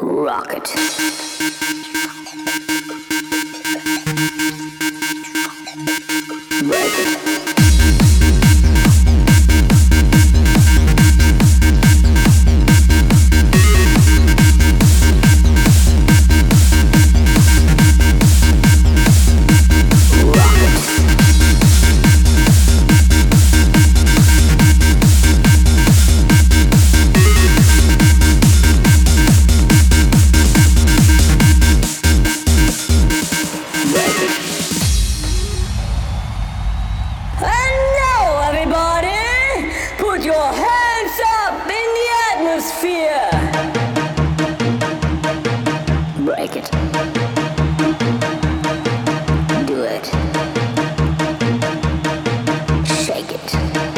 Rocket. Your hands up in the atmosphere. Break it. Do it. Shake it.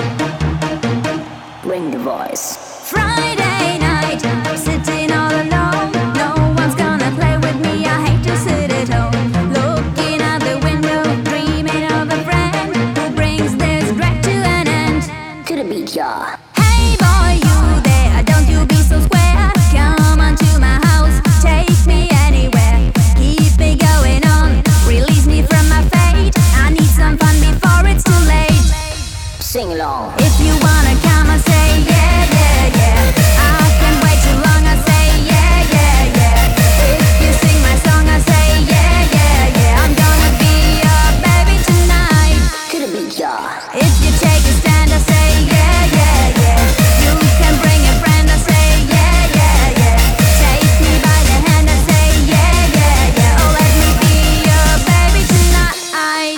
Bring the voice. Friday night, I'm sitting all alone. No one's gonna play with me. I hate to sit at home, looking out the window, dreaming of a friend who brings this drag to an end. To the beat, y'all. Hey boy, you there, don't you be so square. Come on to my house, take me anywhere. Keep me going on, release me from my fate. I need some fun before it's too late. Sing along. If you wanna come and say yeah, yeah, yeah. I can't wait too long, I say yeah, yeah, yeah. If you sing my song, I say yeah, yeah, yeah. I'm gonna be your baby tonight. To the beat, y'all. If you take a stand, I say yeah, yeah, yeah. You can bring a friend, I say yeah, yeah, yeah. Take me by the hand, I say yeah, yeah, yeah. Oh, let me be your baby tonight.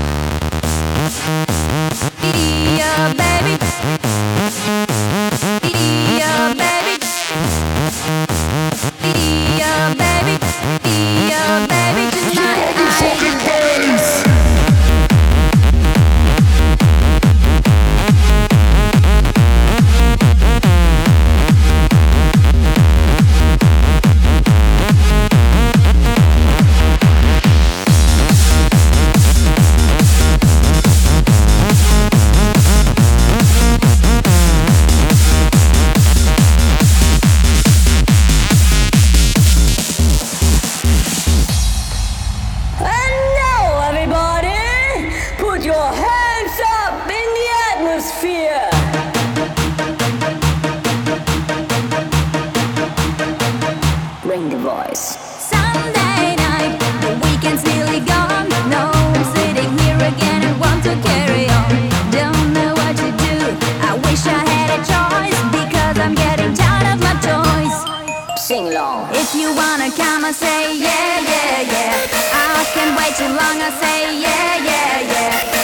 Be your baby. Be your baby. Be your baby. Be your baby tonight. Your hands up in the atmosphere. Bring the voice. Sunday night, the weekend's nearly gone. No, I'm sitting here again and want to carry on. Don't know what to do. I wish I had a choice because I'm getting tired of my toys. Sing along. If you wanna come, I say yeah, yeah, yeah. I can't wait too long, I say yeah, yeah, yeah.